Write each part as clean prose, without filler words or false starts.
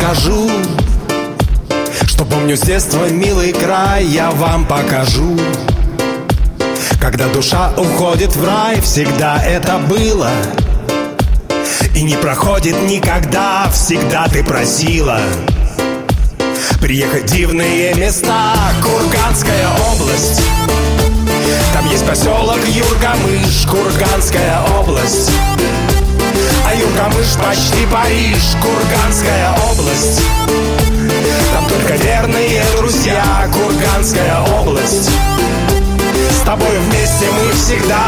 расскажу, что помню с детства милый край, я вам покажу. Когда душа уходит в рай, всегда это было и не проходит никогда, всегда ты просила приехать в дивные места. Курганская область, там есть поселок Юргамыш. Курганская область, а Юргамыш почти Париж. Курганская область, там только верные друзья. Курганская область, с тобой вместе мы всегда.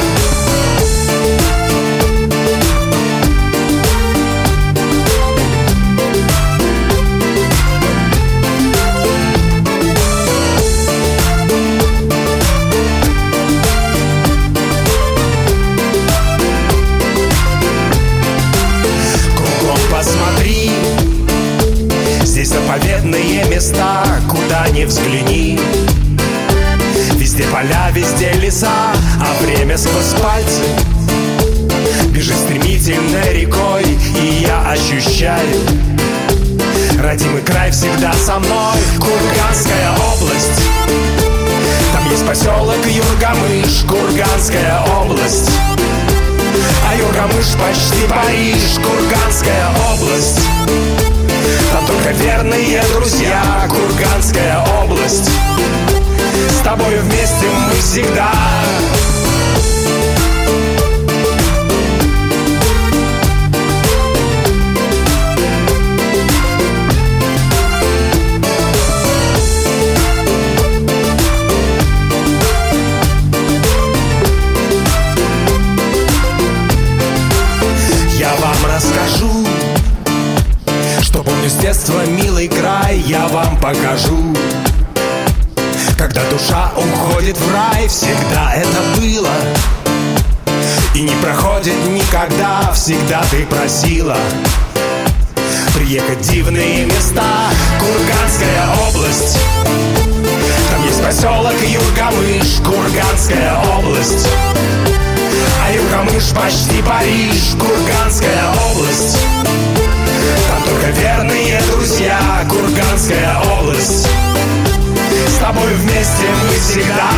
Посмотри, здесь заповедные места, куда ни взгляни. Везде поля, везде леса, а время сквозь пальцы бежит стремительной рекой. И я ощущаю, родимый край всегда со мной. Курганская область, там есть поселок Юргамыш. Курганская область, а Юргамыш почти Париж. Курганская область, там только верные друзья. Курганская область, с тобой вместе мы всегда. Расскажу, что помню с детства милый край, я вам покажу. Когда душа уходит в рай, всегда это было и не проходит никогда, всегда ты просила приехать в дивные места. Курганская область, там есть поселок Юргамыш. Курганская область, а Юргамыш почти Париж. Курганская область, там только верные друзья. Курганская область, с тобой вместе мы всегда.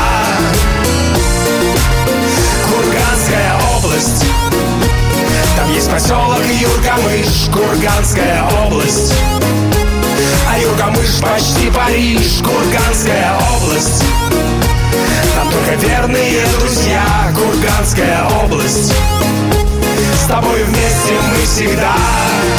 Курганская область, там есть поселок Юргамыш. Курганская область, а Юргамыш почти Париж. Курганская область, там только верные друзья. Курганская область, с тобой вместе мы всегда.